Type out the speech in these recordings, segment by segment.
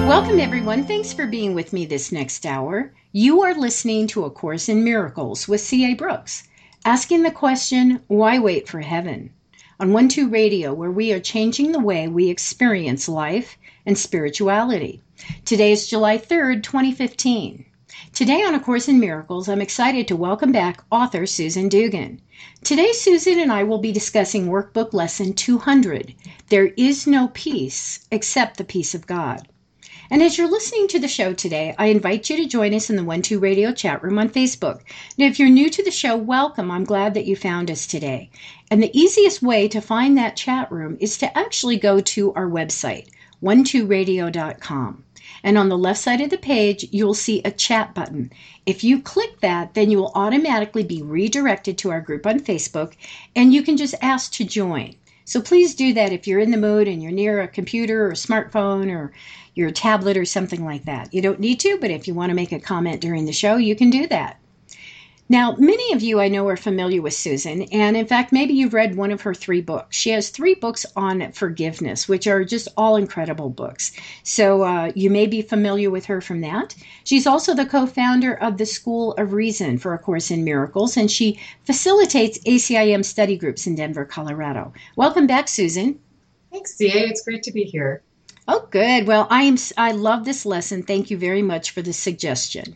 Welcome, everyone. Thanks for being with me this next hour. You are listening to A Course in Miracles with C.A. Brooks, asking the question, why wait for heaven? On 1-2 Radio, where we are changing the way we experience life and spirituality. Today is July 3rd, 2015. Today on A Course in Miracles, I'm excited to welcome back author Susan Dugan. Today, Susan and I will be discussing Workbook Lesson 200, There is no peace except the peace of God. And as you're listening to the show today, I invite you to join us in the 1-2 Radio chat room on Facebook. Now, if you're new to the show, welcome. I'm glad that you found us today. And the easiest way to find that chat room is to actually go to our website, 12radio.com. And on the left side of the page, you'll see a chat button. If you click that, then you will automatically be redirected to our group on Facebook, and you can just ask to join. So please do that if you're in the mood and you're near a computer or a smartphone or your tablet or something like that. You don't need to, but if you want to make a comment during the show, you can do that. Now, many of you I know are familiar with Susan, and in fact, maybe you've read one of her 3 books. She has 3 books on forgiveness, which are just all incredible books. So you may be familiar with her from that. She's also the co-founder of the School of Reason for A Course in Miracles, and she facilitates ACIM study groups in Denver, Colorado. Welcome back, Susan. Thanks, CA. It's great to be here. Oh, good. Well, I love this lesson. Thank you very much for the suggestion.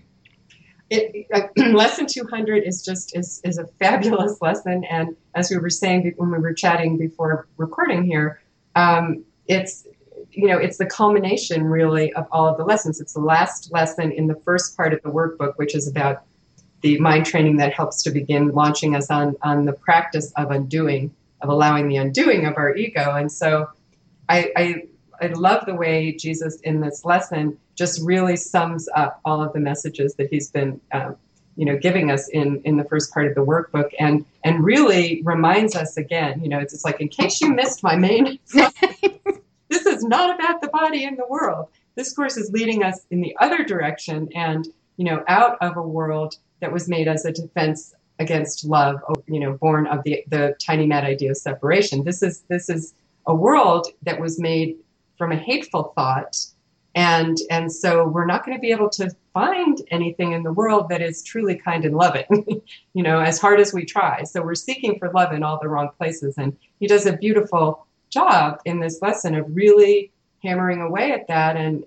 Lesson 200 is a fabulous lesson, and as we were saying when we were chatting before recording here, it's the culmination really of all of the lessons. It's the last lesson in the first part of the workbook, which is about the mind training that helps to begin launching us on the practice of allowing the undoing of our ego. And so I love the way Jesus in this lesson just really sums up all of the messages that he's been, giving us in the first part of the workbook, and really reminds us again. It's like, in case you missed my main, this is not about the body and the world. This course is leading us in the other direction, and out of a world that was made as a defense against love, born of the tiny mad idea of separation. This is a world that was made from a hateful thought, and so we're not going to be able to find anything in the world that is truly kind and loving, as hard as we try. So we're seeking for love in all the wrong places, and he does a beautiful job in this lesson of really hammering away at that, and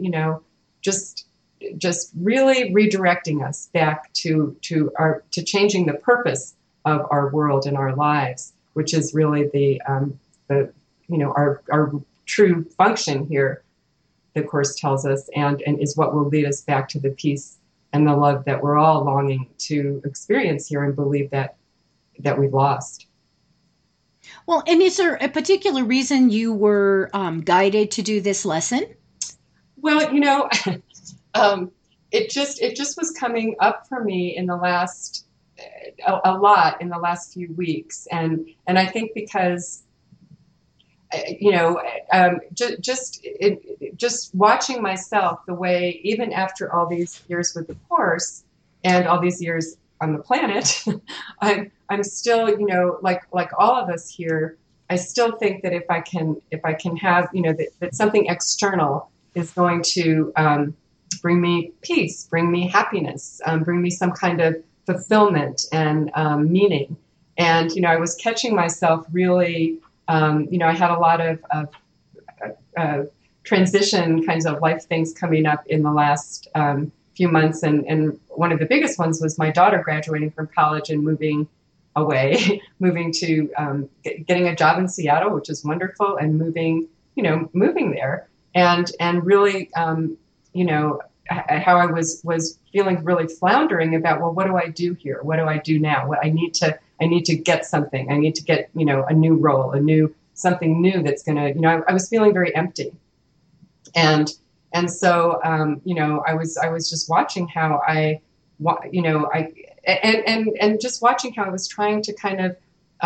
just really redirecting us back to changing the purpose of our world and our lives, which is really our true function here, the Course tells us, and is what will lead us back to the peace and the love that we're all longing to experience here and believe that we've lost. Well, and is there a particular reason you were guided to do this lesson? Well, it just was coming up for me in the last a lot in the last few weeks, and I think because just watching myself, the way even after all these years with the Course and all these years on the planet, I'm still, like all of us here, I still think that if I can have, that something external is going to bring me peace, bring me happiness, bring me some kind of fulfillment and meaning. And, I was catching myself really, I had a lot of transition kinds of life things coming up in the last few months. And one of the biggest ones was my daughter graduating from college and moving away, moving to getting a job in Seattle, which is wonderful, and moving there. And really, how I was feeling really floundering about, well, what do I do here? What do I do now? I need to get something. I need to get, a new role, something new that's going to, I was feeling very empty. And so, I was just watching how and just watching how I was trying to kind of,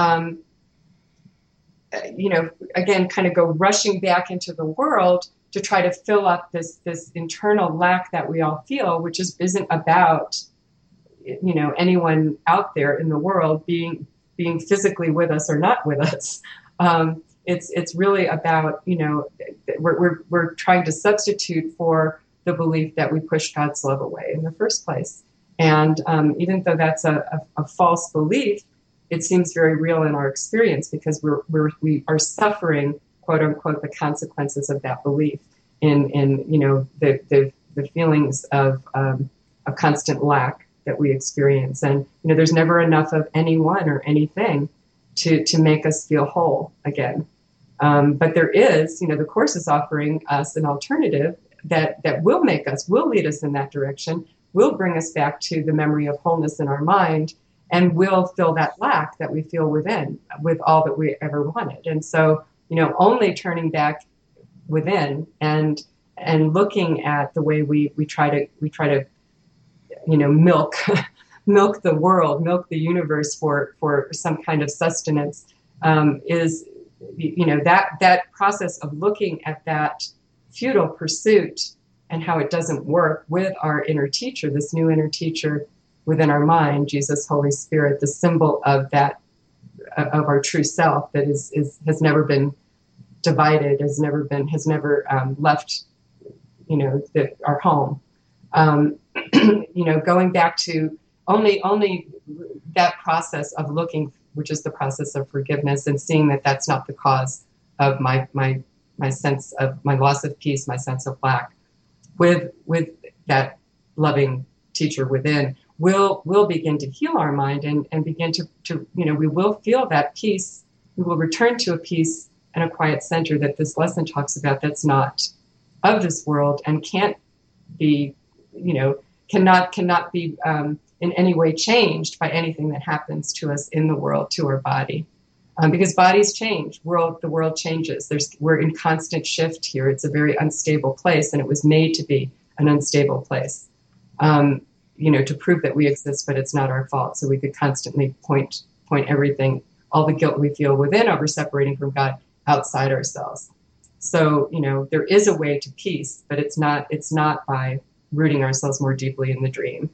again, kind of go rushing back into the world to try to fill up this internal lack that we all feel, which isn't about, anyone out there in the world being physically with us or not with us. It's really about, we're trying to substitute for the belief that we push God's love away in the first place. And even though that's a false belief, it seems very real in our experience, because we are suffering, quote unquote, the consequences of that belief in the feelings of a constant lack that we experience. And there's never enough of anyone or anything to make us feel whole again. But there is, the Course is offering us an alternative that will lead us in that direction, will bring us back to the memory of wholeness in our mind, and will fill that lack that we feel within with all that we ever wanted. And so, only turning back within and looking at the way we try to milk milk the world, milk the universe for some kind of sustenance, is that process of looking at that futile pursuit and how it doesn't work with our inner teacher, this new inner teacher within our mind, Jesus, Holy Spirit, the symbol of that, of our true self that has never been divided, has never left, our home. Going back to only that process of looking, which is the process of forgiveness, and seeing that that's not the cause of my sense of my loss of peace, my sense of lack, with that loving teacher within, will begin to heal our mind and begin to we will feel that peace. We will return to a peace and a quiet center that this lesson talks about, that's not of this world and can't be, cannot be in any way changed by anything that happens to us in the world, to our body. Because bodies change, the world changes. We're in constant shift here. It's a very unstable place, and it was made to be an unstable place, to prove that we exist, but it's not our fault. So we could constantly point everything, all the guilt we feel within over separating from God, outside ourselves. So, there is a way to peace, but it's not by rooting ourselves more deeply in the dream.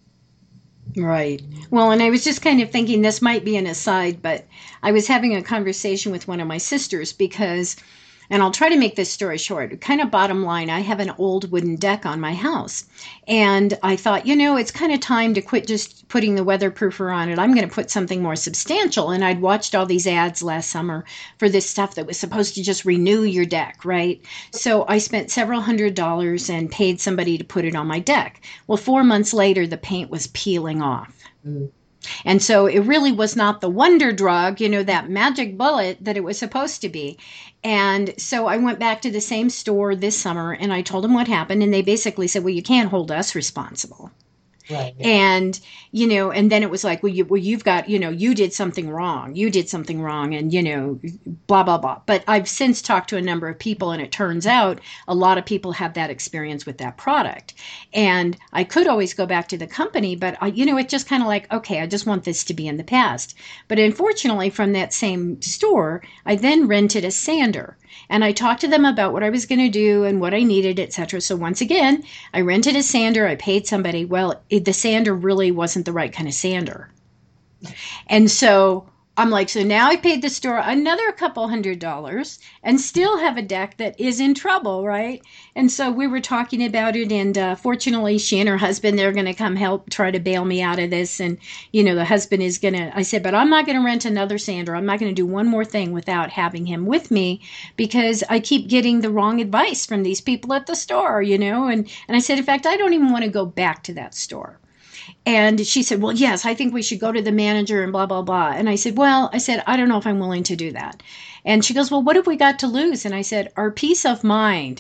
Right. Well, and I was just kind of thinking, this might be an aside, but I was having a conversation with one of my sisters because, and I'll try to make this story short, kind of bottom line, I have an old wooden deck on my house. And I thought, it's kind of time to quit just putting the weatherproofer on it. I'm going to put something more substantial. And I'd watched all these ads last summer for this stuff that was supposed to just renew your deck, right? So I spent several $100s and paid somebody to put it on my deck. Well, 4 months later, the paint was peeling off. Mm. And so it really was not the wonder drug, that magic bullet that it was supposed to be. And so I went back to the same store this summer and I told them what happened. And they basically said, well, you can't hold us responsible. Right. And, and then it was like, you've got, you did something wrong. You did something wrong and, blah, blah, blah. But I've since talked to a number of people and it turns out a lot of people have that experience with that product. And I could always go back to the company, but, it's just kind of like, okay, I just want this to be in the past. But unfortunately, from that same store, I then rented a sander. And I talked to them about what I was going to do and what I needed, etc. So once again, I rented a sander. I paid somebody. Well, the sander really wasn't the right kind of sander. And so I'm like, so now I paid the store another couple $100 and still have a deck that is in trouble, right? And so we were talking about it, and fortunately, she and her husband, they're going to come help try to bail me out of this. And, the husband is going to, I said, but I'm not going to rent another sander. I'm not going to do one more thing without having him with me because I keep getting the wrong advice from these people at the store, and I said, in fact, I don't even want to go back to that store. And she said, well, yes, I think we should go to the manager and blah, blah, blah. And I said, I don't know if I'm willing to do that. And she goes, well, what have we got to lose? And I said, our peace of mind.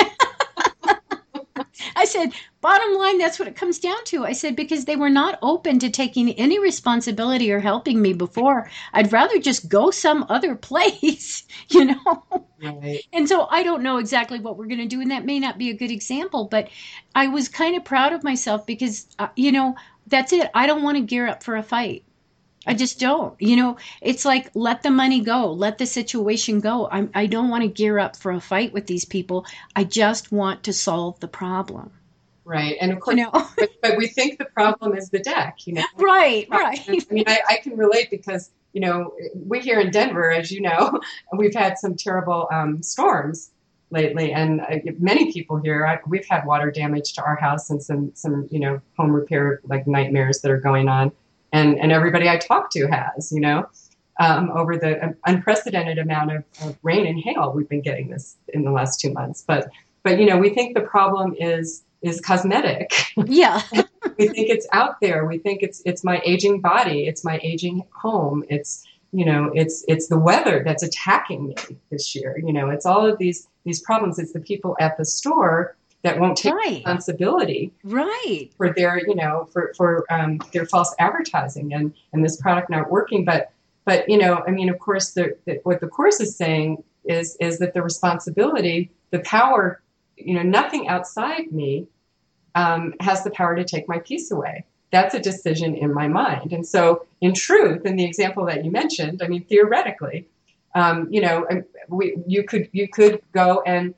I said, bottom line, that's what it comes down to. I said, because they were not open to taking any responsibility or helping me before. I'd rather just go some other place, Right. And so I don't know exactly what we're going to do. And that may not be a good example, but I was kind of proud of myself because, that's it. I don't want to gear up for a fight. I just don't. It's like, let the money go. Let the situation go. I don't want to gear up for a fight with these people. I just want to solve the problem. Right. And of You course, know, but we think the problem is the deck, you know. right, right. I mean, I can relate because, you know, we here in Denver, as you know, we've had some terrible storms lately, and many people here, we've had water damage to our house and some, you know, home repair like nightmares that are going on, and everybody I talk to has, you know, over the unprecedented amount of rain and hail we've been getting this in the last 2 months. But you know, we think the problem is cosmetic. Yeah. We think it's out there. We think it's my aging body. It's my aging home. It's, you know, it's the weather that's attacking me this year. You know, it's all of these problems. It's the people at the store that won't take Right. responsibility Right. for their, you know, for their false advertising and this product not working. But you know, I mean, of course, what the Course is saying is that the responsibility, the power, you know, nothing outside me has the power to take my peace away. That's a decision in my mind. And so, in truth, in the example that you mentioned, I mean, theoretically, you know, you could go and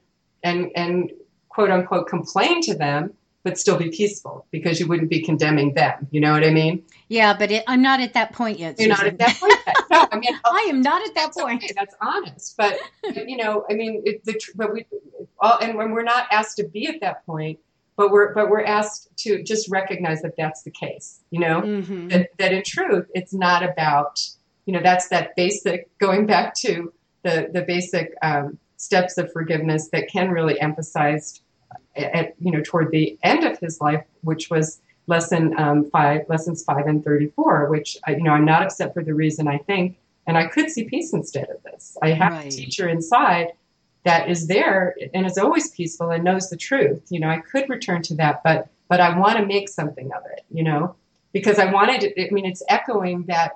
quote unquote complain to them, but still be peaceful because you wouldn't be condemning them. You know what I mean? Yeah, but I'm not at that point yet, You're not Susan. at that point yet. No, I mean, I am not at that that's point. okay. That's honest. But you know, I mean, but we and when we're not asked to be at that point, but we're asked to just recognize that that's the case. You know, Mm-hmm. that in truth, it's not about, you know, that's that basic, going back to the basic steps of forgiveness that Ken really emphasized at, you know, toward the end of his life, which was lessons 5 and 34, which, you know, I'm not upset for the reason I think, and I could see peace instead of this. I have Right. a teacher inside that is there and is always peaceful and knows the truth. You know, I could return to that, but I want to make something of it, you know, because I wanted to, I mean, it's echoing that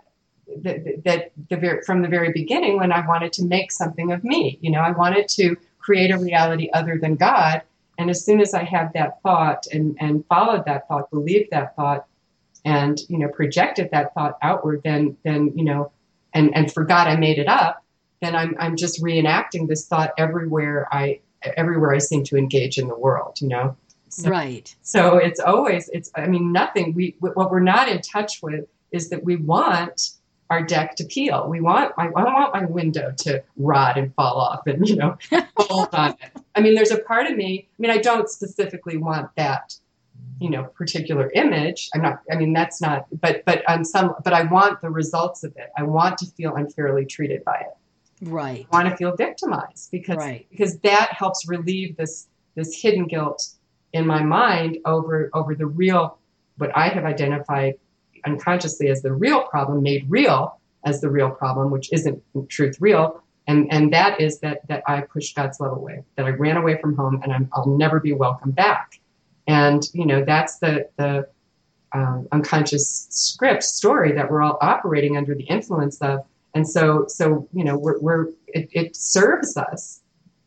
from the very beginning when I wanted to make something of me. You know, I wanted to create a reality other than God. And as soon as I had that thought and followed that thought, believed that thought, and, you know, projected that thought outward, then you know, and forgot I made it up, then I'm just reenacting this thought everywhere I seem to engage in the world, you know. So, Right. so it's always, I mean, nothing, what we're not in touch with is that we want our deck to peel. I want my window to rot and fall off and, you know, fold on it. I mean, there's a part of me, I mean, I don't specifically want that, you know, particular image. That's not, but I want the results of it. I want to feel unfairly treated by it. Right. I want to feel victimized because that helps relieve this hidden guilt in my mind over the real, what I have identified unconsciously as the real problem, made real as the real problem, which isn't in truth real. And that is that I pushed God's love away, that I ran away from home and I'll never be welcome back. And, you know, that's the unconscious story that we're all operating under the influence of. And so, you know, it serves us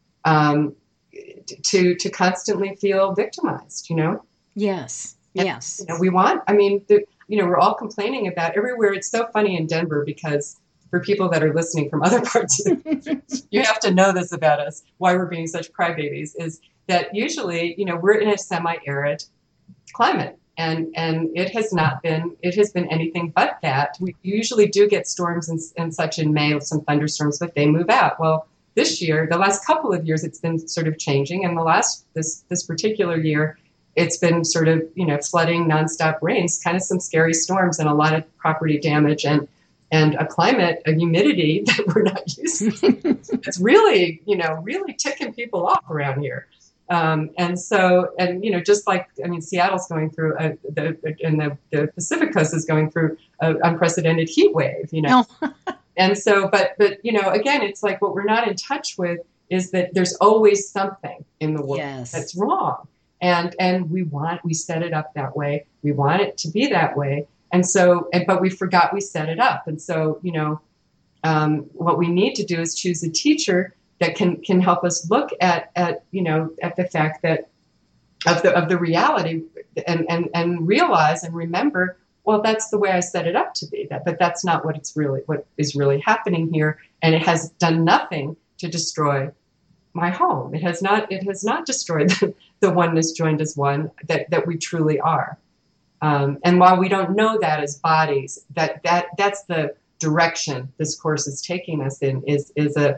to constantly feel victimized, you know? Yes. And, Yes. you know, you know, we're all complaining about everywhere. It's so funny in Denver because for people that are listening from other parts of the country, you have to know this about us, why we're being such crybabies, is that usually, you know, we're in a semi-arid climate. And it has been anything but that. We usually do get storms and such in May, with some thunderstorms, but they move out. Well, this year, the last couple of years, it's been sort of changing. And this particular year, it's been sort of, you know, flooding, nonstop rains, kind of some scary storms and a lot of property damage and a climate, a humidity that we're not used to. It's really, you know, really ticking people off around here. And so, and, you know, just like, I mean, Seattle's going through the Pacific Coast is going through an unprecedented heat wave, you know. No. And so, but, you know, again, it's like what we're not in touch with is that there's always something in the world Yes. that's wrong. And we set it up that way. We want it to be that way. And so, but we forgot we set it up. And so, you know, what we need to do is choose a teacher that can help us look at you know, at the fact that of the reality and realize and remember, well, that's the way I set it up to be, but that's not what is really happening here. And it has done nothing to destroy my home. It has not destroyed the oneness joined as one that we truly are. And while we don't know that as bodies, that's the direction this course is taking us in, is a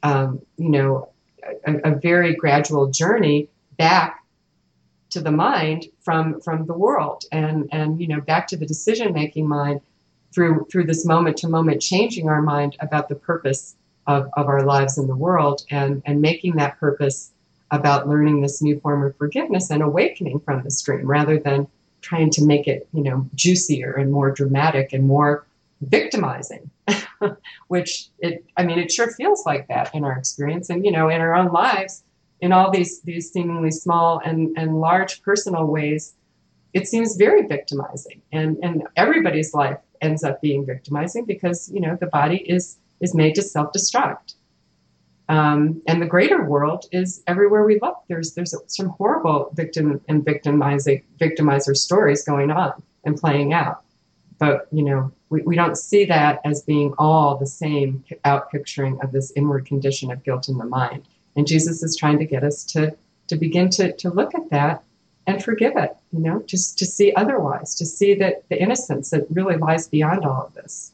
very gradual journey back to the mind from the world, and back to the decision-making mind through this moment-to-moment changing our mind about the purpose of our lives in the world, and making that purpose about learning this new form of forgiveness and awakening from the stream, rather than trying to make it, juicier and more dramatic and more victimizing, which it sure feels like that in our experience, and in our own lives, in all these seemingly small and large personal ways. It seems very victimizing, and everybody's life ends up being victimizing, because the body is made to self-destruct, and the greater world is everywhere we look. There's some horrible victim and victimizer stories going on and playing out, but we don't see that as being all the same out picturing of this inward condition of guilt in the mind. And Jesus is trying to get us to begin to look at that and forgive it, just to see otherwise, to see that the innocence that really lies beyond all of this.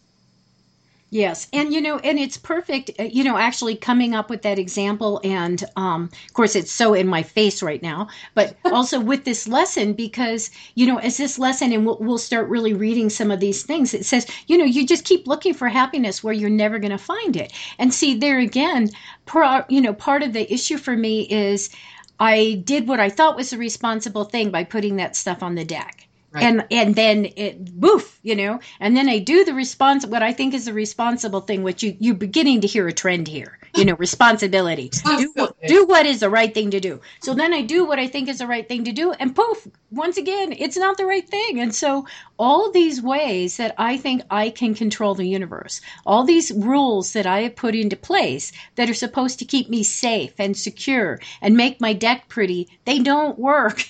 Yes. And, and it's perfect, actually coming up with that example. And, of course, it's so in my face right now, but also with this lesson, because, as this lesson, and we'll start really reading some of these things, it says, you just keep looking for happiness where you're never going to find it. And see, there again, part of the issue for me is I did what I thought was the responsible thing by putting that stuff on the deck. Right. And then it, boof, and then I do what I think is the responsible thing, which you're beginning to hear a trend here, responsibility. Do what is the right thing to do. So then I do what I think is the right thing to do, and poof, once again, it's not the right thing. And so all of these ways that I think I can control the universe, all these rules that I have put into place that are supposed to keep me safe and secure and make my deck pretty, they don't work.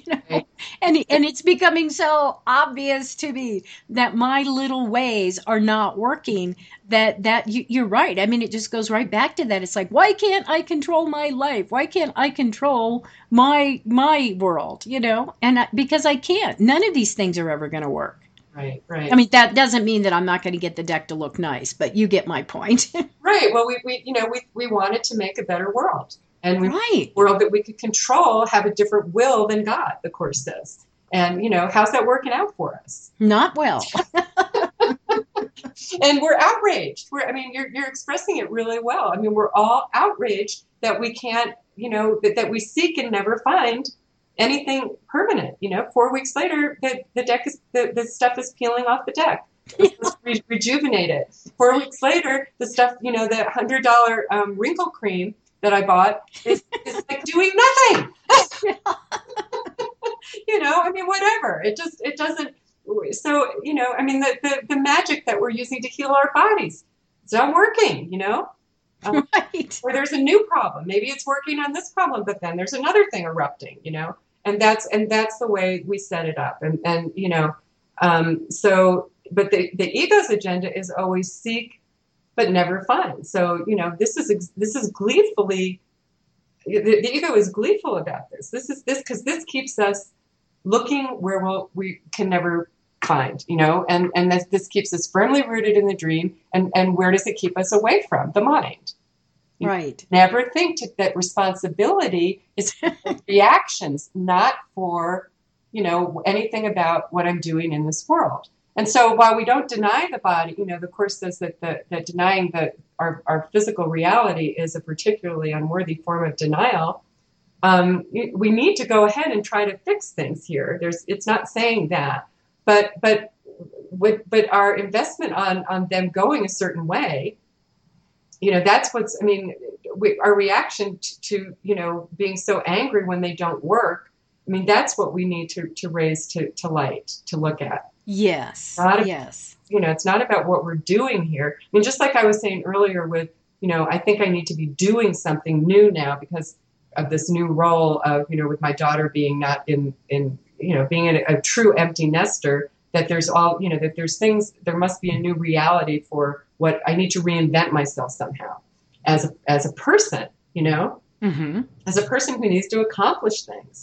And it's becoming so obvious to me that my little ways are not working, that you're right. I mean, it just goes right back to that. It's like, why can't I control my life? Why can't I control my world? And because I can't. None of these things are ever going to work. Right. I mean, that doesn't mean that I'm not going to get the deck to look nice, but you get my point. Right. Well, we wanted to make a better world. And we right. a world that we could control, have a different will than God, the Course says. And, how's that working out for us? Not well. And we're outraged. You're expressing it really well. I mean, we're all outraged that we can't, that we seek and never find anything permanent. 4 weeks later, the deck is, the stuff is peeling off the deck. Let's rejuvenate it. 4 weeks later, the stuff, the $100 wrinkle cream that I bought is like doing nothing. Whatever. It doesn't. So, the magic that we're using to heal our bodies, it's not working, Right. Or there's a new problem. Maybe it's working on this problem, but then there's another thing erupting, and that's the way we set it up. And but the ego's agenda is always seek, but never find. So, this is gleefully, the ego is gleeful about this. This because this keeps us looking where we can never find, and this keeps us firmly rooted in the dream. And where does it keep us away from? The mind. Right. Never think that responsibility is for reactions, not for, anything about what I'm doing in this world. And so while we don't deny the body, the Course says that denying our physical reality is a particularly unworthy form of denial. We need to go ahead and try to fix things here. It's not saying that, but our investment on them going a certain way, that's our reaction to being so angry when they don't work. That's what we need to raise to light, to look at. Yes. Yes. It's not about what we're doing here. Just like I was saying earlier with, I think I need to be doing something new now because of this new role of, with my daughter being not in being a true empty nester, that there's that there's things, there must be a new reality for what I need to reinvent myself somehow as a person, mm-hmm. as a person who needs to accomplish things.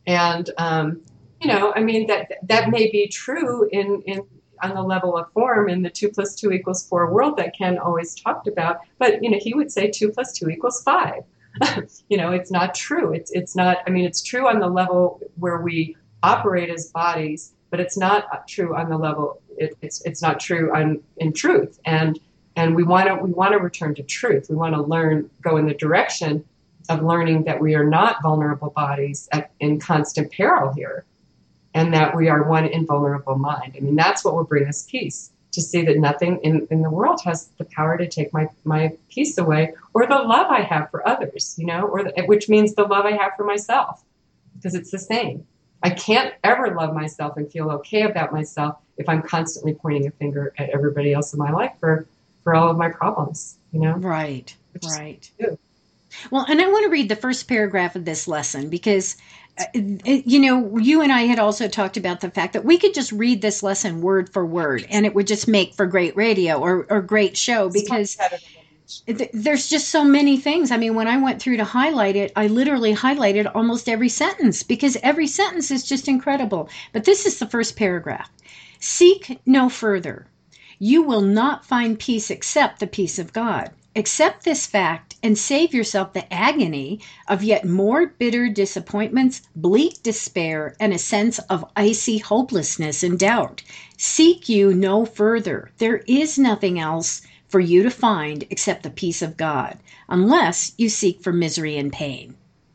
And I mean that may be true in on the level of form in the 2 + 2 = 4 world that Ken always talked about. But he would say 2 + 2 = 5. It's not true. It's not. I mean, it's true on the level where we operate as bodies, but it's not true on the level. It's not true in truth. And we want to return to truth. We want to go in the direction of learning that we are not vulnerable bodies in constant peril here, and that we are one invulnerable mind. I mean, that's what will bring us peace, to see that nothing in the world has the power to take my peace away, or the love I have for others, which means the love I have for myself, because it's the same. I can't ever love myself and feel okay about myself if I'm constantly pointing a finger at everybody else in my life for all of my problems, Right, right. Well, and I want to read the first paragraph of this lesson because, you and I had also talked about the fact that we could just read this lesson word for word and it would just make for great radio or great show, because there's just so many things. I mean, when I went through to highlight it, I literally highlighted almost every sentence because every sentence is just incredible. But this is the first paragraph. Seek no further. You will not find peace except the peace of God. Accept this fact and save yourself the agony of yet more bitter disappointments, bleak despair, and a sense of icy hopelessness and doubt. Seek you no further. There is nothing else for you to find except the peace of God, unless you seek for misery and pain.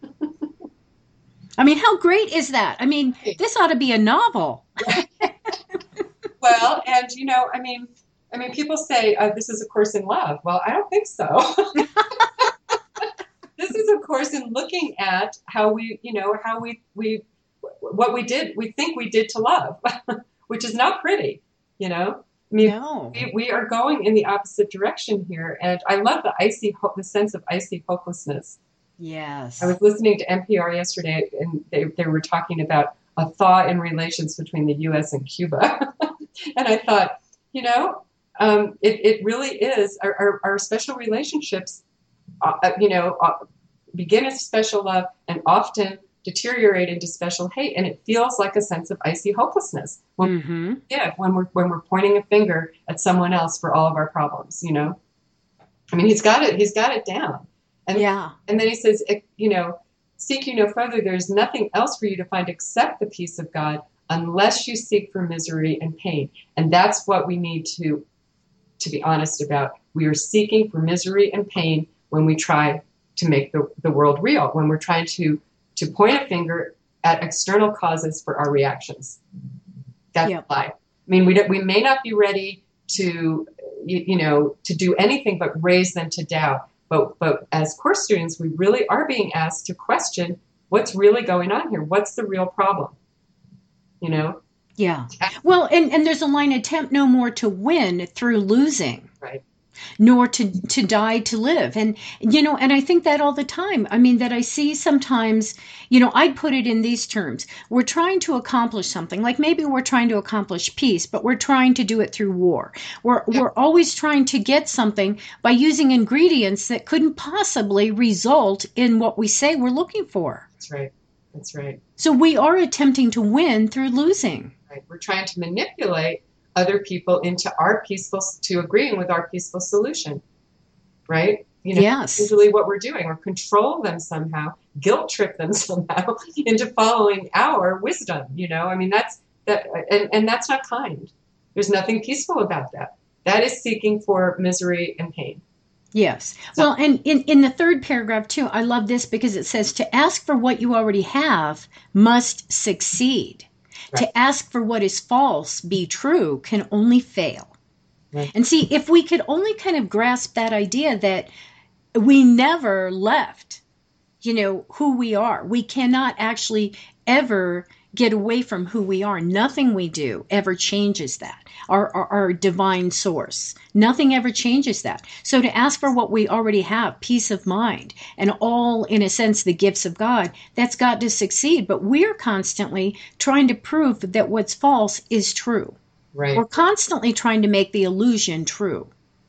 I mean, how great is that? I mean, this ought to be a novel. Well, and I mean, people say this is a course in love. Well, I don't think so. This is a course in looking at how we what we think we did to love, which is not pretty. I mean, No. we are going in the opposite direction here, and I love the sense of icy hopelessness. Yes. I was listening to NPR yesterday, and they were talking about a thaw in relations between the U.S. and Cuba, and I thought, it really is our special relationships, begin as special love and often deteriorate into special hate, and it feels like a sense of icy hopelessness when we're pointing a finger at someone else for all of our problems. I mean, he's got it down, and and then he says, seek you no further. There's nothing else for you to find except the peace of God, unless you seek for misery and pain. And that's what we need to be honest about. We are seeking for misery and pain when we try to make the world real, when we're trying to point a finger at external causes for our reactions. That's a lie. I mean, we may not be ready to do anything but raise them to doubt. But as course students, we really are being asked to question what's really going on here. What's the real problem? Yeah. Well, and there's a line, attempt no more to win through losing. Right. Nor to die to live. And I think that all the time. I mean, that I see sometimes, I'd put it in these terms. We're trying to accomplish something, like maybe we're trying to accomplish peace, but we're trying to do it through war. We're always trying to get something by using ingredients that couldn't possibly result in what we say we're looking for. That's right. So we are attempting to win through losing. Right. We're trying to manipulate other people into agreeing with our peaceful solution, right? Yes. Usually what we're doing, or control them somehow, guilt trip them somehow into following our wisdom. I mean, that's not kind. There's nothing peaceful about that. That is seeking for misery and pain. Yes. Well, and in the third paragraph too, I love this because it says to ask for what you already have must succeed. Right. To ask for what is false be true can only fail. Right. And see, if we could only kind of grasp that idea that we never left, who we are. We cannot actually ever get away from who we are. Nothing we do ever changes that. Our divine source. Nothing ever changes that. So to ask for what we already have, peace of mind, and all, in a sense, the gifts of God, that's got to succeed. But we're constantly trying to prove that what's false is true. Right. We're constantly trying to make the illusion true.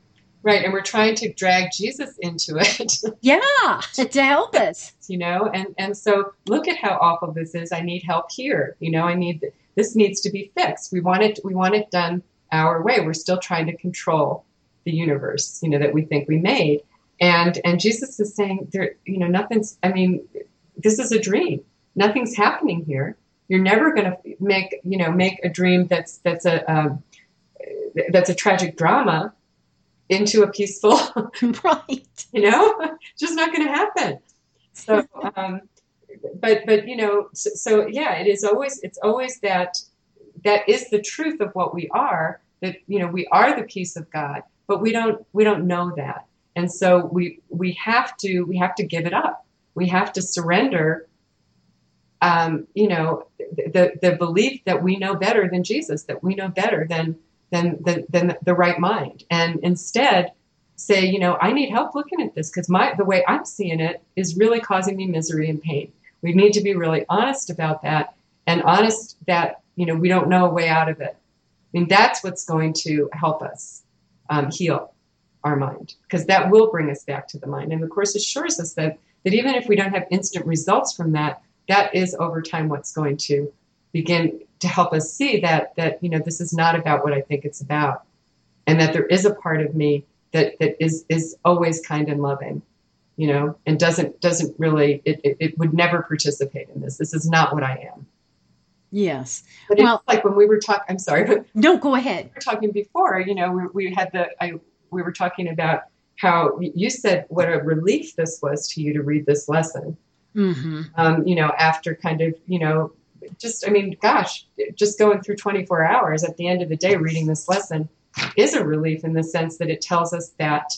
Right. And we're trying to drag Jesus into it. Yeah, to help us. And so look at how awful this is. I need help here. This needs to be fixed. We want it done our way. We're still trying to control the universe, that we think we made. And Jesus is saying nothing's, this is a dream. Nothing's happening here. You're never going to make a dream that's a tragic drama into a peaceful, right. Just not going to happen. So, it's always that is the truth of what we are, that, we are the peace of God, but we don't know that. And so we have to give it up. We have to surrender, the belief that we know better than Jesus, that we know better than the right mind, and instead say, I need help looking at this, because the way I'm seeing it is really causing me misery and pain. We need to be really honest about that, and honest that, we don't know a way out of it. That's what's going to help us heal our mind, because that will bring us back to the mind. And the Course assures us that even if we don't have instant results from that, that is over time what's going to begin to help us see that this is not about what I think it's about, and that there is a part of me that is always kind and loving, and doesn't really, it would never participate in this. This is not what I am. Yes. But it's like when we were talking, I'm sorry, but no, go ahead. We were talking before, we were talking about how you said what a relief this was to you to read this lesson. Mm-hmm. After kind of, just going through 24 hours at the end of the day, reading this lesson is a relief, in the sense that it tells us that,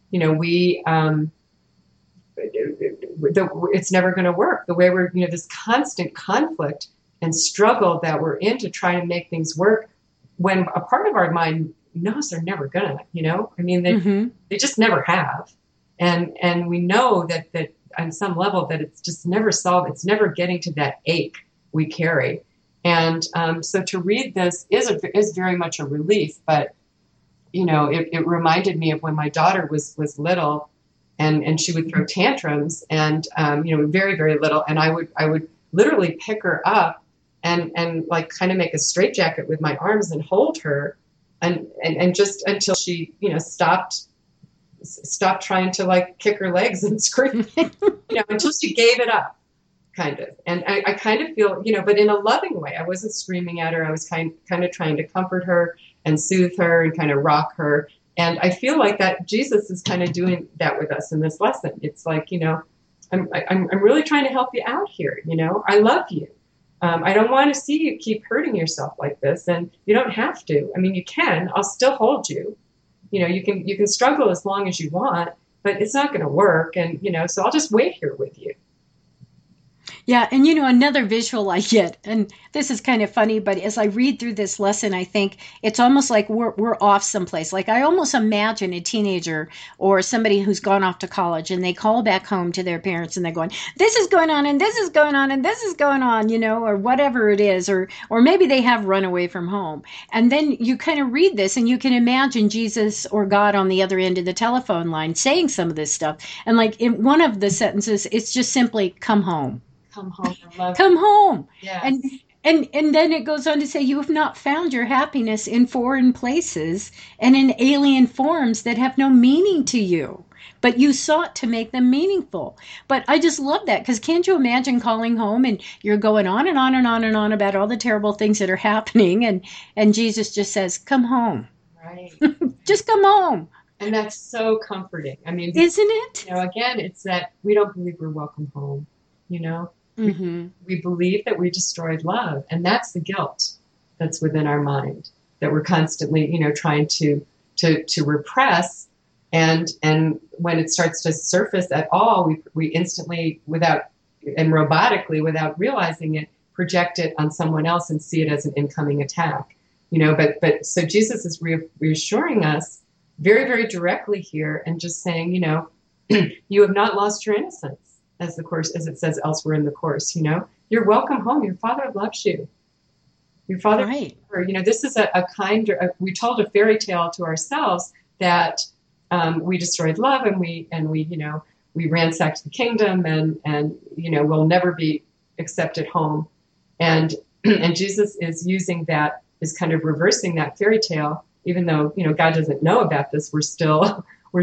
it's never going to work. The way we're, this constant conflict and struggle that we're in to try to make things work, when a part of our mind knows they're never gonna, they just never have. And we know that on some level that it's just never solved. It's never getting to that ache we carry. And so to read this is very much a relief, but it reminded me of when my daughter was little, and she would throw tantrums, and very, very little, and I would literally pick her up and like kind of make a straitjacket with my arms and hold her, and just until she stopped trying to like kick her legs and scream, until she gave it up, kind of. And I kind of feel, but in a loving way. I wasn't screaming at her. I was kind of trying to comfort her and soothe her and kind of rock her. And I feel like that Jesus is kind of doing that with us in this lesson. It's like, I'm really trying to help you out here. I love you. I don't want to see you keep hurting yourself like this. And you don't have to. You can. I'll still hold you. You can struggle as long as you want, but it's not going to work. And, so I'll just wait here with you. Yeah. And, another visual I get, and this is kind of funny, but as I read through this lesson, I think it's almost like we're off someplace. Like I almost imagine a teenager or somebody who's gone off to college, and they call back home to their parents, and they're going, this is going on, and this is going on, and this is going on, or whatever it is, or maybe they have run away from home. And then you kind of read this, and you can imagine Jesus or God on the other end of the telephone line saying some of this stuff. And like in one of the sentences, it's just simply, come home. Come home. I love Come home. Yes. And then it goes on to say, you have not found your happiness in foreign places and in alien forms that have no meaning to you, but you sought to make them meaningful. But I just love that, because can't you imagine calling home and you're going on and on and on and on about all the terrible things that are happening, and Jesus just says, come home. Right. Just come home. And that's so comforting. Isn't it? Again, it's that we don't believe we're welcome home, Mm-hmm. We believe that we destroyed love, and that's the guilt that's within our mind that we're constantly, trying to repress. And when it starts to surface at all, we instantly, robotically, without realizing it, project it on someone else and see it as an incoming attack. But so Jesus is reassuring us very, very directly here, and just saying, you have not lost your innocence. As it says elsewhere in the Course, you're welcome home. Your Father loves you. Your Father, right. This is we told a fairy tale to ourselves that we destroyed love, and we we ransacked the kingdom, and we'll never be accepted home. And and Jesus is using that, is kind of reversing that fairy tale. Even though God doesn't know about this, we're still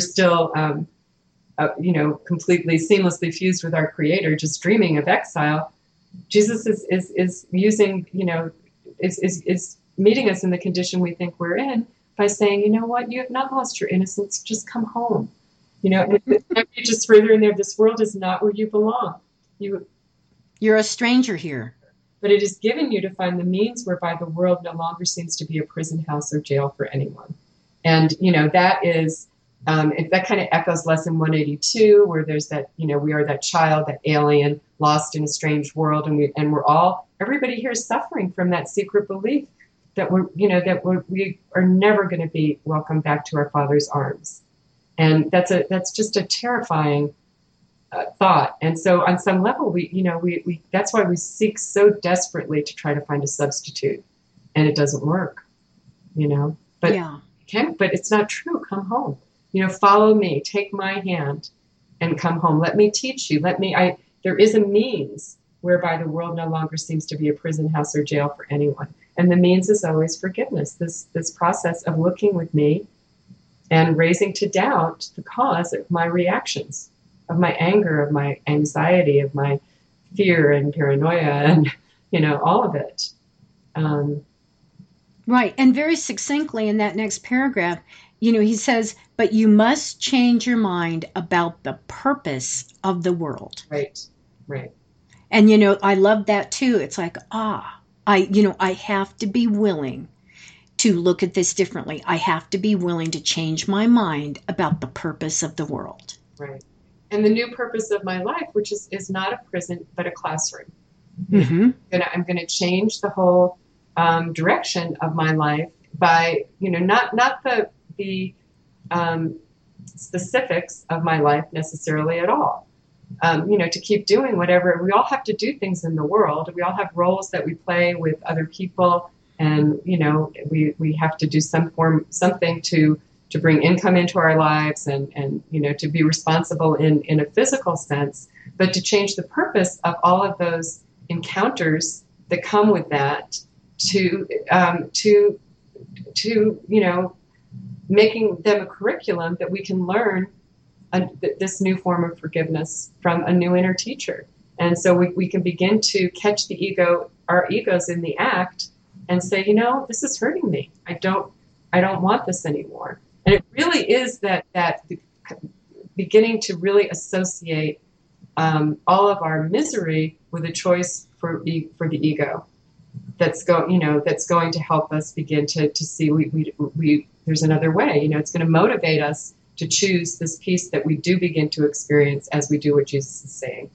completely seamlessly fused with our Creator, just dreaming of exile. Jesus is using, is meeting us in the condition we think we're in by saying, you know what, you have not lost your innocence, just come home. Just further in there, this world is not where you belong. You're a stranger here. But it is given you to find the means whereby the world no longer seems to be a prison house or jail for anyone. And, that is, that kind of echoes lesson 182, where there's that, we are that child, that alien, lost in a strange world. And we're all, everybody here is suffering from that secret belief that we are never going to be welcomed back to our Father's arms. And that's just a terrifying thought. And so on some level, we that's why we seek so desperately to try to find a substitute, and it doesn't work, but yeah. But it's not true. Come home, follow me, take my hand and come home. Let me teach you. There is a means whereby the world no longer seems to be a prison house or jail for anyone. And the means is always forgiveness. This process of looking with me and raising to doubt the cause of my reactions, of my anger, of my anxiety, of my fear and paranoia, and all of it. Right, and very succinctly in that next paragraph, he says, "But you must change your mind about the purpose of the world." Right. And I love that too. It's like, I have to be willing to look at this differently. I have to be willing to change my mind about the purpose of the world. Right. And the new purpose of my life, which is not a prison, but a classroom. Mm-hmm. I'm going to change the whole direction of my life by, not the specifics of my life necessarily at all. To keep doing whatever. We all have to do things in the world. We all have roles that we play with other people, and we have to do something to bring income into our lives, and to be responsible in a physical sense, but to change the purpose of all of those encounters that come with that to making them a curriculum that we can learn this new form of forgiveness from a new inner teacher. And so we can begin to catch our egos in the act, and say, this is hurting me. I don't want this anymore. And it really is that beginning to really associate all of our misery with a choice for the ego. That's going to help us begin to see we there's another way. It's going to motivate us to choose this peace that we do begin to experience as we do what Jesus is saying.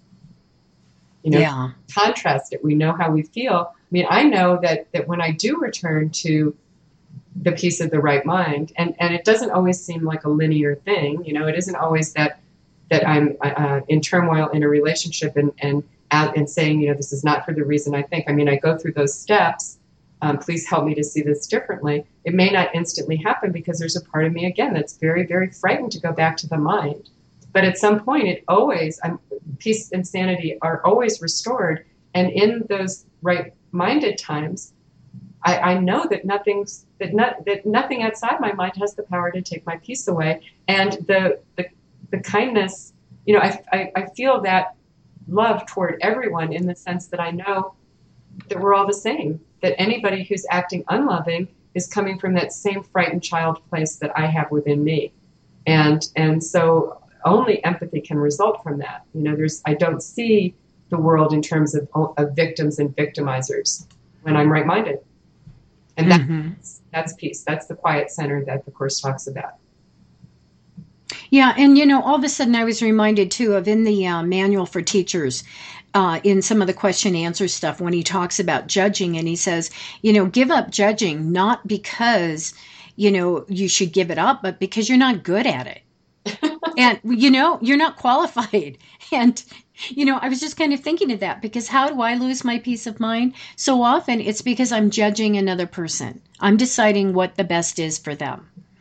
Contrast it. We know how we feel. I mean, I know that when I do return to the peace of the right mind, and it doesn't always seem like a linear thing. It isn't always that I'm in turmoil in a relationship and saying, this is not for the reason I think. I mean, I go through those steps. Please help me to see this differently. It may not instantly happen because there's a part of me, again, that's very, very frightened to go back to the mind. But at some point, peace and sanity are always restored. And in those right-minded times, I know that nothing outside my mind has the power to take my peace away. And the kindness, I feel that love toward everyone, in the sense that I know that we're all the same, that anybody who's acting unloving is coming from that same frightened child place that I have within me. And so only empathy can result from that. I don't see the world in terms of victims and victimizers when I'm right-minded. And that's peace. That's the quiet center that the Course talks about. Yeah, and all of a sudden I was reminded too of in the manual for teachers, in some of the question answer stuff, when he talks about judging, and he says, give up judging, not because, you should give it up, but because you're not good at it. And, you're not qualified. And, I was just kind of thinking of that, because how do I lose my peace of mind? So often it's because I'm judging another person. I'm deciding what the best is for them.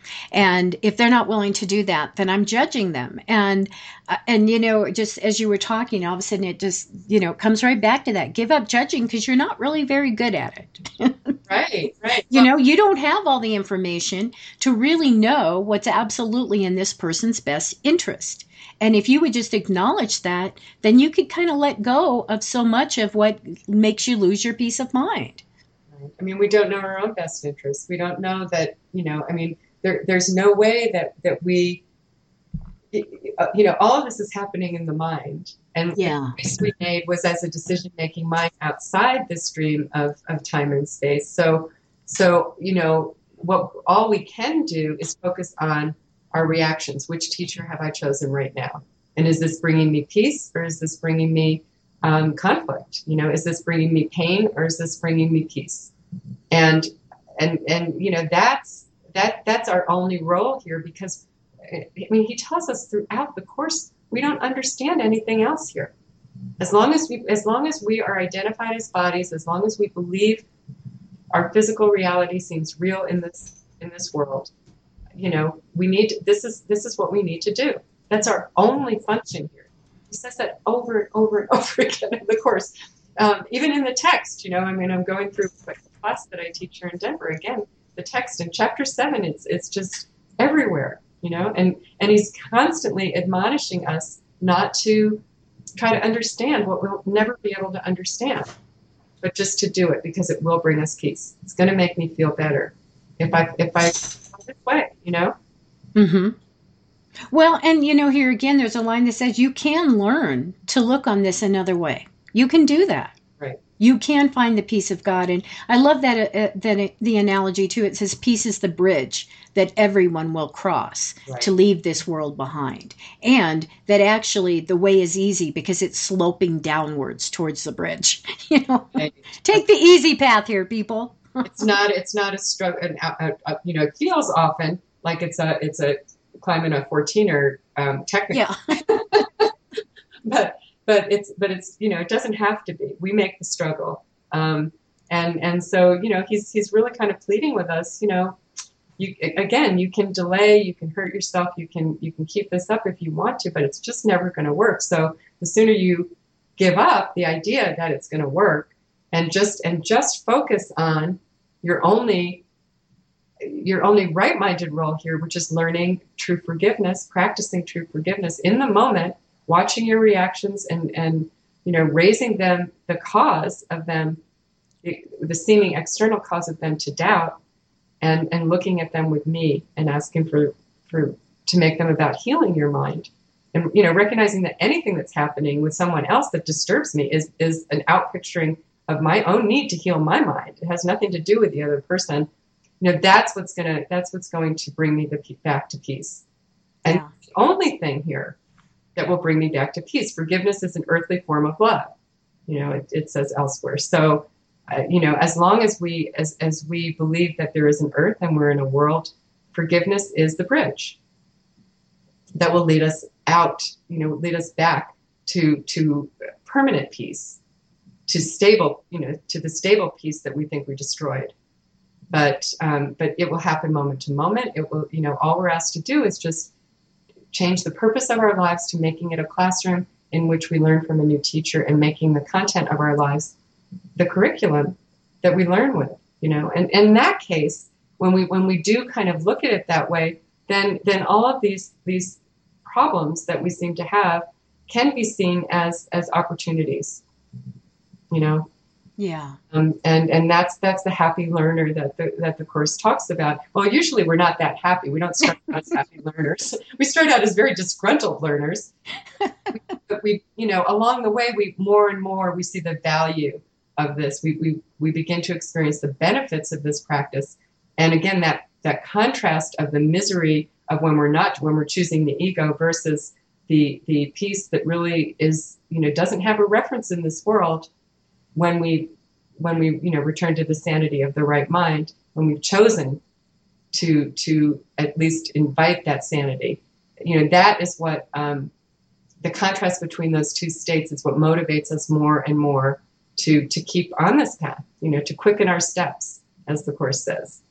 And if they're not willing to do that, then I'm judging them. And just as you were talking, all of a sudden it just, comes right back to that. Give up judging because you're not really very good at it. Right. You don't have all the information to really know what's absolutely in this person's best interest. And if you would just acknowledge that, then you could kind of let go of so much of what makes you lose your peace of mind. I mean, we don't know our own best interests. We don't know that, there's no way that we, all of this is happening in the mind. And the choice we made was as a decision-making mind outside the stream of time and space. So, all we can do is focus on our reactions. Which teacher have I chosen right now? And is this bringing me peace, or is this bringing me conflict? Is this bringing me pain, or is this bringing me peace? And that's our only role here, because he tells us throughout the course we don't understand anything else here. As long as we are identified as bodies, as long as we believe our physical reality seems real in this world, we need this is what we need to do. That's our only function here. He says that over and over and over again in the course, even in the text. I'm going through a class that I teach here in Denver. Again, the text in chapter 7, it's just everywhere. And he's constantly admonishing us not to try to understand what we'll never be able to understand, but just to do it because it will bring us peace. It's going to make me feel better if I go this way. Mm-hmm. Well, and here again, there's a line that says you can learn to look on this another way. You can do that. Right. You can find the peace of God. And I love that the analogy too. It says peace is the bridge that everyone will cross to leave this world behind. And that actually the way is easy because it's sloping downwards towards the bridge. Right. Take the easy path here, people. It's not a struggle. It feels often like it's a climbing a 14er technically. Yeah. But it's it doesn't have to be. We make the struggle, and so he's really kind of pleading with us. You can delay, you can hurt yourself, you can keep this up if you want to, but it's just never going to work. So the sooner you give up the idea that it's going to work, and just focus on your only right-minded role here, which is learning true forgiveness, practicing true forgiveness in the moment. Watching your reactions and raising them, the cause of them, the seeming external cause of them to doubt, and looking at them with me and asking for to make them about healing your mind, and recognizing that anything that's happening with someone else that disturbs me is an outpicturing of my own need to heal my mind. It has nothing to do with the other person. That's what's going to bring me back to peace. And the only thing here that will bring me back to peace. Forgiveness is an earthly form of love. It says elsewhere. So, as long as we believe that there is an earth and we're in a world, forgiveness is the bridge that will lead us out, lead us back to permanent peace, to stable, to the stable peace that we think we destroyed. But it will happen moment to moment. It will, all we're asked to do is just change the purpose of our lives to making it a classroom in which we learn from a new teacher, and making the content of our lives the curriculum that we learn with, And in that case, when we do kind of look at it that way, then all of these problems that we seem to have can be seen as opportunities, Yeah. And that's the happy learner that the course talks about. Well, usually we're not that happy. We don't start out as happy learners. We start out as very disgruntled learners. But we, along the way, we more and more we see the value of this. We begin to experience the benefits of this practice. And again, that contrast of the misery of when we're choosing the ego versus the peace that really is, doesn't have a reference in this world. When we return to the sanity of the right mind, when we've chosen to at least invite that sanity, that is what the contrast between those two states is what motivates us more and more to keep on this path, to quicken our steps, as the Course says.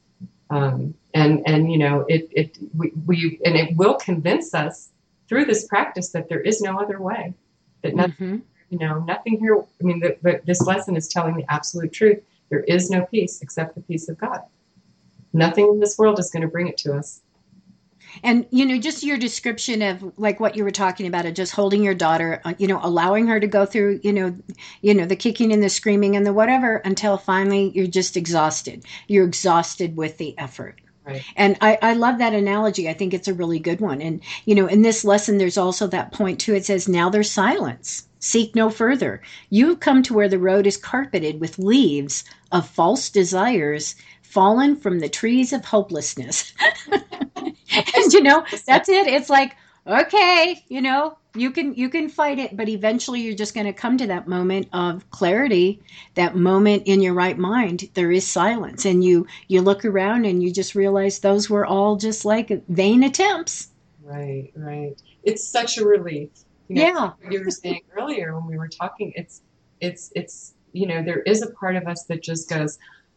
And and it will convince us through this practice that there is no other way, that nothing, nothing here. I mean, this lesson is telling the absolute truth. There is no peace except the peace of God. Nothing in this world is going to bring it to us. And, just your description of like what you were talking about, of just holding your daughter, allowing her to go through, the kicking and the screaming and the whatever, until finally you're just exhausted. You're exhausted with the effort. Right. And I love that analogy. I think it's a really good one. And, in this lesson, there's also that point too. It says, now there's silence. Seek no further. You have come to where the road is carpeted with leaves of false desires fallen from the trees of hopelessness. And, that's it. It's like, okay, you can fight it, but eventually you're just going to come to that moment of clarity, that moment in your right mind. There is silence, and you look around and you just realize those were all just like vain attempts. Right. It's such a relief. Yeah. Like you were saying earlier when we were talking, it's there is a part of us that just goes,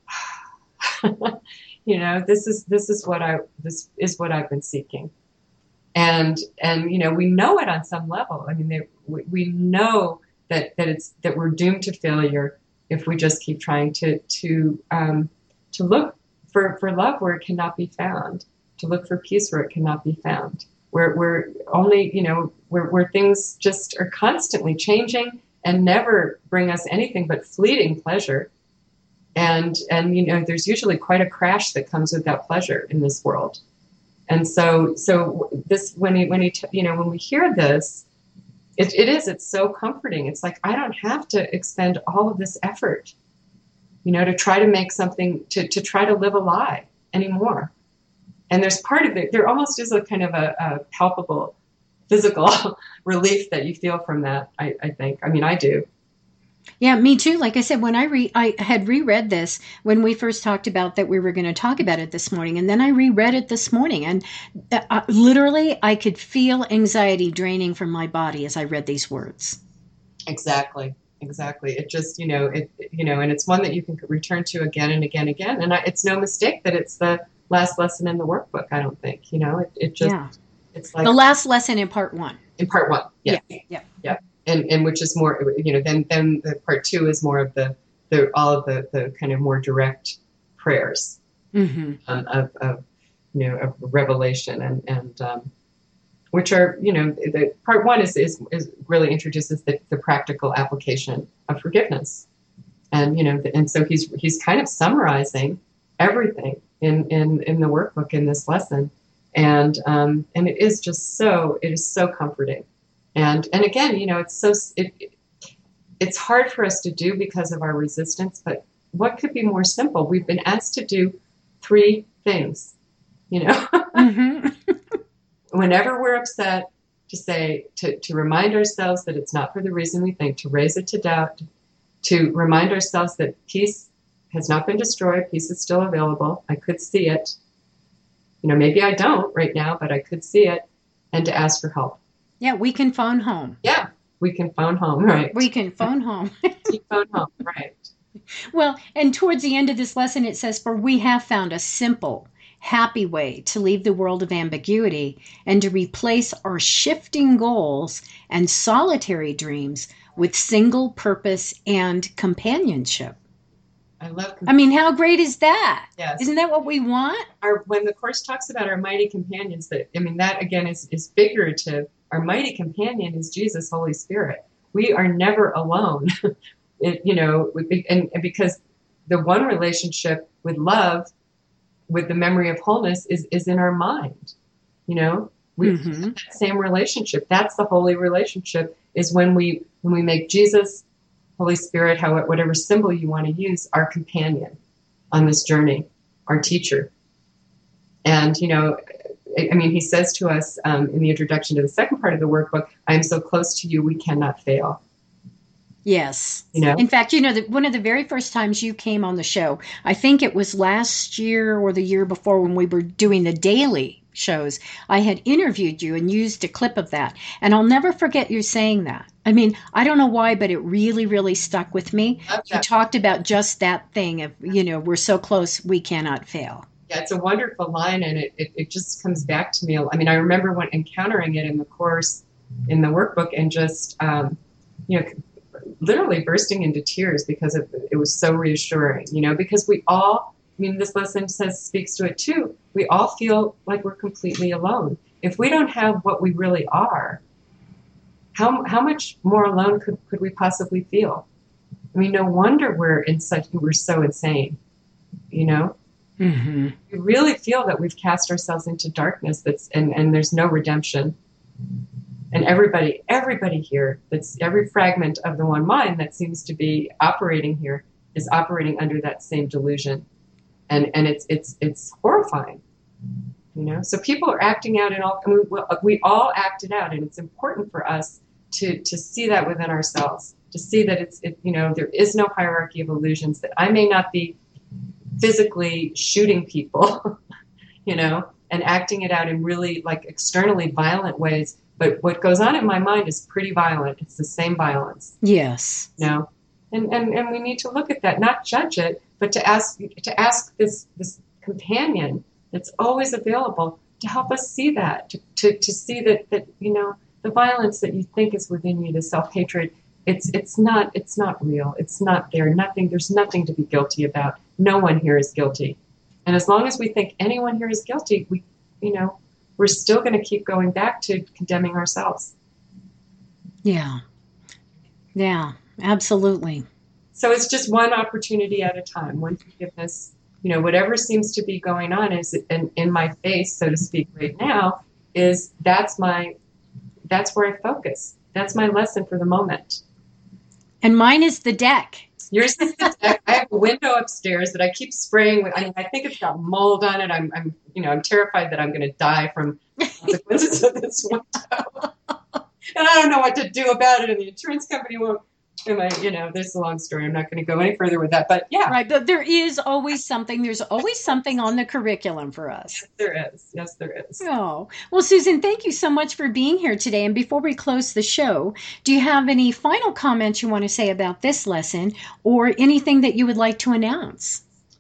this is what I've been seeking. And we know it on some level. I mean, we know that we're doomed to failure if we just keep trying to look for love where it cannot be found, to look for peace where it cannot be found, where only where things just are constantly changing and never bring us anything but fleeting pleasure. And there's usually quite a crash that comes with that pleasure in this world. And so this, when we hear this, it's so comforting. It's like, I don't have to expend all of this effort, to try to make something, to try to live a lie anymore. And there's part of it, there almost is a kind of a palpable physical relief that you feel from that, I think. I mean, I do. Yeah, me too. Like I said, when I had reread this when we first talked about that we were going to talk about it this morning, and then I reread it this morning, and literally I could feel anxiety draining from my body as I read these words. Exactly. It just, and it's one that you can return to again and again and again. And it's no mistake that it's the last lesson in the workbook. I don't think, it's like the last lesson in part one. In part one, yes. Yeah. And which is more, then the part two is more of the all of the kind of more direct prayers of revelation and which are, the part one is really introduces the practical application of forgiveness, and so he's kind of summarizing everything in the workbook in this lesson, and it is so comforting. And again, it's hard for us to do because of our resistance, but what could be more simple? We've been asked to do 3 things, Mm-hmm. Whenever we're upset, to remind ourselves that it's not for the reason we think, to raise it to doubt, to remind ourselves that peace has not been destroyed, peace is still available. I could see it. Maybe I don't right now, but I could see it, and to ask for help. Yeah, we can phone home. Yeah, we can phone home, right? We can phone home. Phone home, right. Well, and towards the end of this lesson, it says, for we have found a simple, happy way to leave the world of ambiguity and to replace our shifting goals and solitary dreams with single purpose and companionship. I mean, how great is that? Yes. Isn't that what we want? When the Course talks about our mighty companions, that again is figurative. Our mighty companion is Jesus, Holy Spirit. We are never alone, and because the one relationship with love, with the memory of wholeness, is in our mind. We have that same relationship. That's the holy relationship. Is when we make Jesus, Holy Spirit, whatever symbol you want to use, our companion on this journey, our teacher. And, he says to us in the introduction to the second part of the workbook, I am so close to you, we cannot fail. Yes. In fact, one of the very first times you came on the show, I think it was last year or the year before when we were doing the daily shows, I had interviewed you and used a clip of that. And I'll never forget you saying that. I mean, I don't know why, but it really, really stuck with me. Okay. You talked about just that thing of, we're so close, we cannot fail. Yeah, it's a wonderful line, and it just comes back to me. I mean, I remember when encountering it in the course, in the workbook, and just you know, literally bursting into tears because it was so reassuring. Because we all, I mean, this lesson speaks to it too. We all feel like we're completely alone. If we don't have what we really are, how much more alone could we possibly feel? I mean, no wonder we're so insane. You know. Mm-hmm. We really feel that we've cast ourselves into darkness and there's no redemption. And everybody here, that's every fragment of the one mind that seems to be operating here is operating under that same delusion. And it's horrifying. So people are acting out we all act it out, and it's important for us to see that within ourselves, to see that there is no hierarchy of illusions, that I may not be physically shooting people, and acting it out in really like externally violent ways. But what goes on in my mind is pretty violent. It's the same violence. Yes. And we need to look at that, not judge it, but to ask this companion that's always available to help us see that, to see that the violence that you think is within you, the self-hatred, it's not real. It's not there. There's nothing to be guilty about. No one here is guilty. And as long as we think anyone here is guilty, we're still going to keep going back to condemning ourselves. Yeah. Yeah, absolutely. So it's just one opportunity at a time, one forgiveness. Whatever seems to be going on is in my face, so to speak, right now, that's where I focus. That's my lesson for the moment. And mine is the deck. Yours is the deck. I have a window upstairs that I keep spraying with. I mean, I think it's got mold on it. I'm terrified that I'm going to die from consequences of this window. And I don't know what to do about it. And the insurance company won't. There's a long story. I'm not going to go any further with that. But yeah. Right. But there is always something. There's always something on the curriculum for us. Yes, there is. Yes, there is. Oh, well, Susan, thank you so much for being here today. And before we close the show, do you have any final comments you want to say about this lesson or anything that you would like to announce?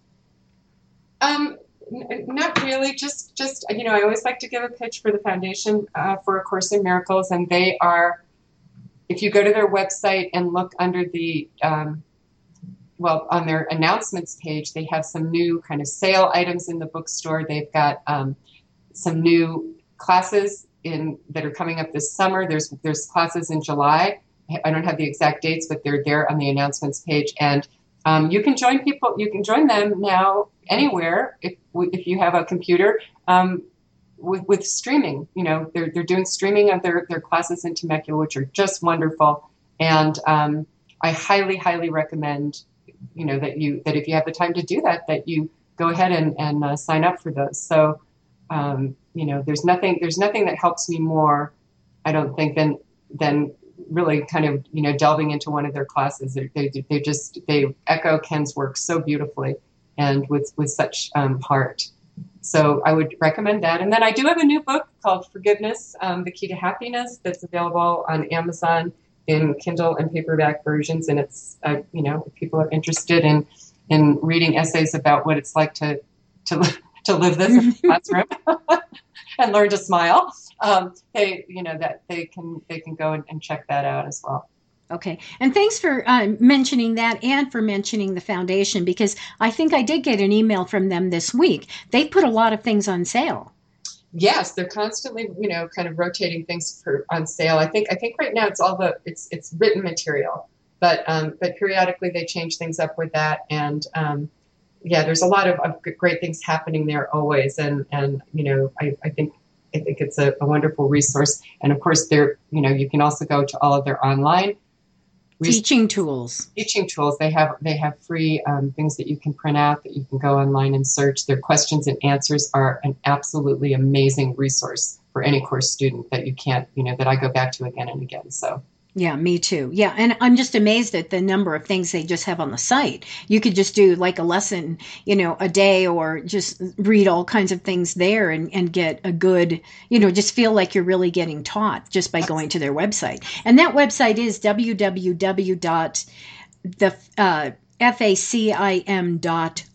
Not really. Just I always like to give a pitch for the Foundation for A Course in Miracles, and they are. If you go to their website and look under the, on their announcements page, they have some new kind of sale items in the bookstore. They've got some new classes that are coming up this summer. There's classes in July. I don't have the exact dates, but they're there on the announcements page. And you can join people. You can join them now anywhere if you have a computer. With streaming, they're doing streaming of their classes in Temecula, which are just wonderful. And I highly, highly recommend, that if you have the time to do that you go ahead and sign up for those. So, there's nothing that helps me more, I don't think, than really kind of, delving into one of their classes. They echo Ken's work so beautifully and with such heart. So I would recommend that. And then I do have a new book called Forgiveness, The Key to Happiness, that's available on Amazon in Kindle and paperback versions. And it's, if people are interested in reading essays about what it's like to live this in the classroom and learn to smile, they can go and check that out as well. Okay. And thanks for mentioning that and for mentioning the Foundation, because I think I did get an email from them this week. They put a lot of things on sale. Yes, they're constantly, kind of rotating things on sale. I think right now it's written material, but periodically they change things up with that. And there's a lot of great things happening there always. And I think it's a wonderful resource. And of course, you can also go to all of their online teaching tools. They have free things that you can print out, that you can go online and search. Their questions and answers are an absolutely amazing resource for any course student that that I go back to again and again. So. Yeah, me too. Yeah, and I'm just amazed at the number of things they just have on the site. You could just do like a lesson, a day, or just read all kinds of things there and get a good, just feel like you're really getting taught just by going to their website. And that website is www.facim.org.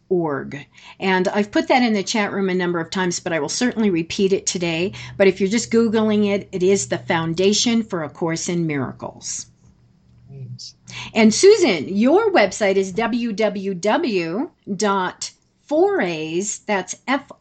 And I've put that in the chat room a number of times, but I will certainly repeat it today. But if you're just Googling it, it is the Foundation for A Course in Miracles. Great. And Susan, your website is www.forays, that's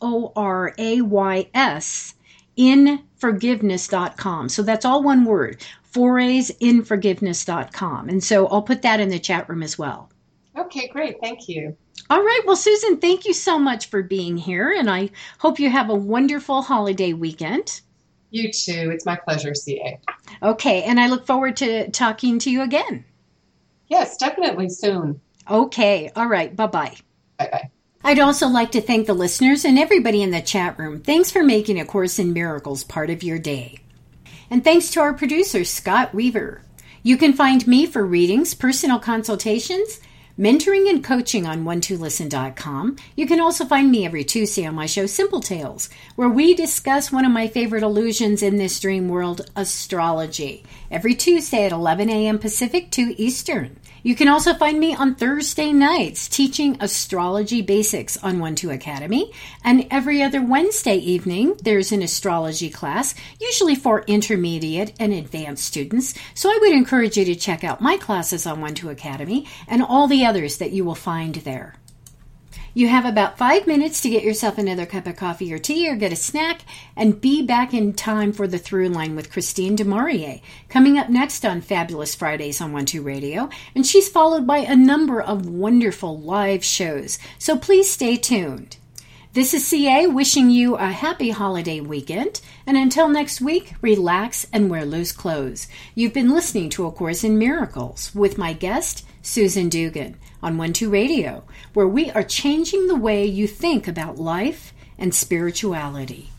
Forays, inforgiveness.com. So that's all one word, foraysinforgiveness.com. And so I'll put that in the chat room as well. Okay, great. Thank you. All right. Well, Susan, thank you so much for being here. And I hope you have a wonderful holiday weekend. You too. It's my pleasure, CA. Okay. And I look forward to talking to you again. Yes, definitely soon. Okay. All right. Bye-bye. Bye-bye. I'd also like to thank the listeners and everybody in the chat room. Thanks for making A Course in Miracles part of your day. And thanks to our producer, Scott Weaver. You can find me for readings, personal consultations, mentoring and coaching on one2listen.com. You can also find me every Tuesday on my show, Simple Tales, where we discuss one of my favorite illusions in this dream world, astrology, every Tuesday at 11 a.m. Pacific, 2 Eastern. You can also find me on Thursday nights teaching astrology basics on 12 Academy. And every other Wednesday evening, there's an astrology class, usually for intermediate and advanced students. So I would encourage you to check out my classes on 12 Academy and all the others that you will find there. You have about 5 minutes to get yourself another cup of coffee or tea or get a snack and be back in time for the Through Line with Christine DeMaurier, coming up next on Fabulous Fridays on 12 Radio, and she's followed by a number of wonderful live shows, so please stay tuned. This is CA wishing you a happy holiday weekend, and until next week, relax and wear loose clothes. You've been listening to A Course in Miracles with my guest, Susan Dugan, on 12 Radio, where we are changing the way you think about life and spirituality.